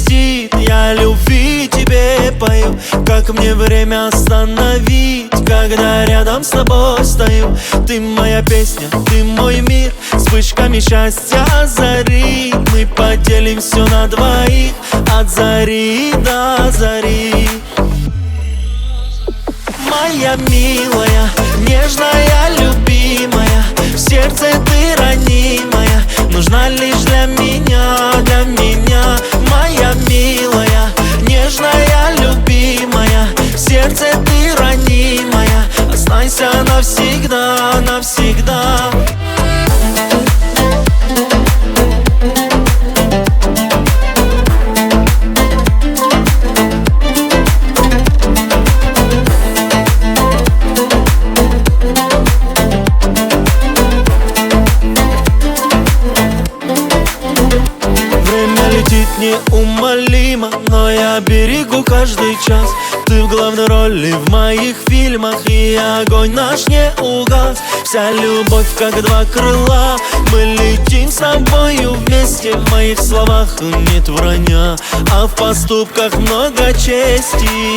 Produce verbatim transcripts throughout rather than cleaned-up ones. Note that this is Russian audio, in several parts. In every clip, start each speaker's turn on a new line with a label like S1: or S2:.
S1: шелестит. Я любви тебе пою, как мне время остановить, когда рядом с тобой стою. Ты моя песня, ты мой мир, вспышками счастья зари. Мы поделим все на двоих, от зари до зари. Моя милая, нежная, любимая, в сердце ты ранимая, нужна лишь для меня, для меня. Моя милая, нежная, любимая, в сердце ты ранимая, останься навсегда, навсегда. Неумолимо, но я берегу каждый час. Ты в главной роли в моих фильмах, и огонь наш не угас. Вся любовь как два крыла, мы летим с тобою вместе. В моих словах нет вранья, а в поступках много чести.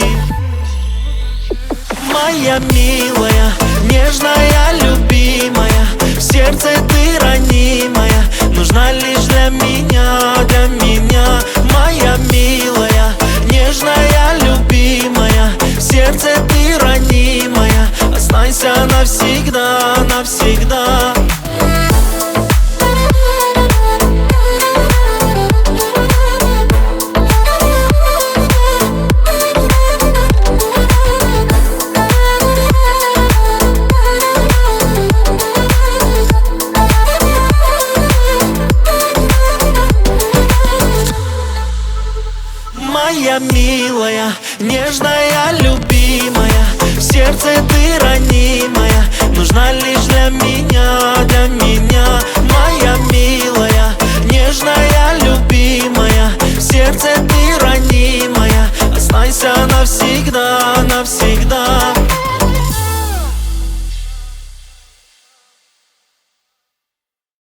S1: Моя милая, нежная, любимая, в сердце ты ранимая, нужна лишь для меня, для меня. Моя милая, нежная, любимая, в сердце ты ранимая, останься навсегда, навсегда. Моя милая, нежная, любимая, в сердце ты ранимая, нужна лишь для меня, для меня. Моя милая.